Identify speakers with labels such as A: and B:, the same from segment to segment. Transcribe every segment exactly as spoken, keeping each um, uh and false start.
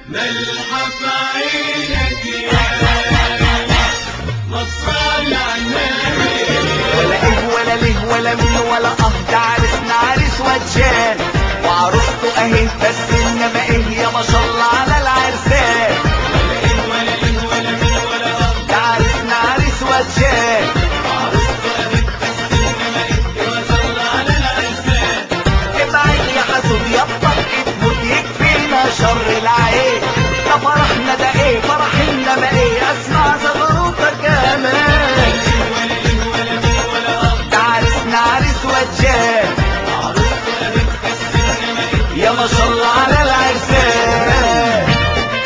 A: ملحف عينك يا مصال عنابي.
B: ولا ايه ولا ليه ولا مين ولا اه، ده عرسنا عريس وجان وعروسته اهي، بس انما ايه يا ما شاء الله على العرسان.
A: ولا ايه ولا ليه ولا مين ولا اه،
B: ده عرسنا عريس وجان
A: عروسته اهي، بس انما ايه يا ما شاء الله على العرسان.
B: ابعد يا حسود يا بطاقة موت يكفينا شر العين، ده فرحنا ده ايه فرح انما ايه، اسمع زغروطة كمان.
A: ولا ايه ولا مين ولا اه،
B: ده عرسنا عريس وجان
A: عروسته اهي، بس انما ايه
B: يا ما شاء الله على العرسان.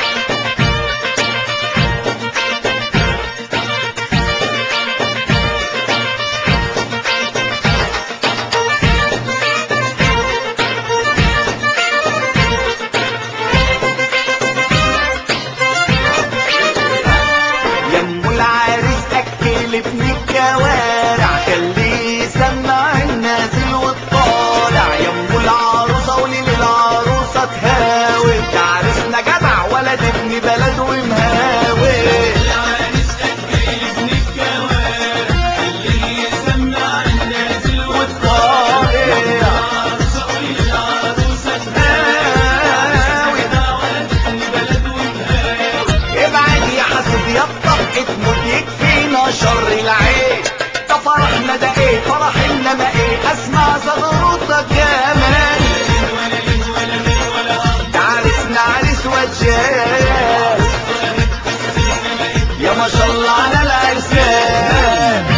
B: يمو العريس اكل ابن الكوارع، خليه يسمع النازل والطالع. يمو العروسه قولي للعروسه تهاوي، ده عريسنا جدع ولد ابن بلد ومهاوي.
A: العريس اكل ابن الكوارع، اللي يسمع النازل والطالع. العروسه قولي للعروسه تهاوي، ده ولد ابن بلد ومهاوي.
B: ابعد يا حسود يا بطاقة موت يكفينا شر العين، ده فرحنا ده ايه فرح انما ايه، اسمع زغروطة كمان.
A: ولا ليه ولا مين ولا اه،
B: ده عرسنا عريس وجان يا ما شاء الله على العرسان.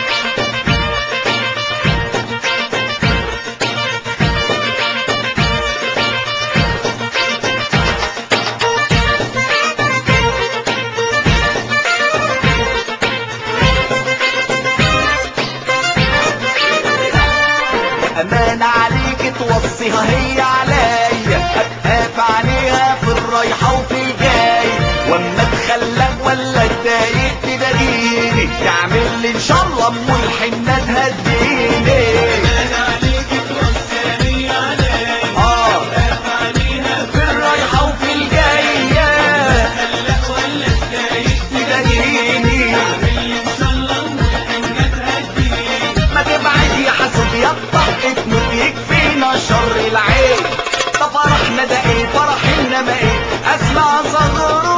B: امان عليك توصيها هي عليا، ابقى في عينيها في الرايحة وفي الجاي، واما اتخلق ولا اتضايق تداريني، تعمل لي ان شاء الله ام الحنة تهديني.
A: انا عليك توصاني عليا،
B: اه
A: ابقى عليها
B: في الرايحة وفي الجاية
A: خلق ولا تضايق
B: تداريني.
A: تعمل ان شاء الله والحنة تهديني.
B: ما تبعد يا حسود يا بطاقة موت يكفينا شر العين، ده فرحنا ده ايه فرح انما ايه، اسمع زغروطة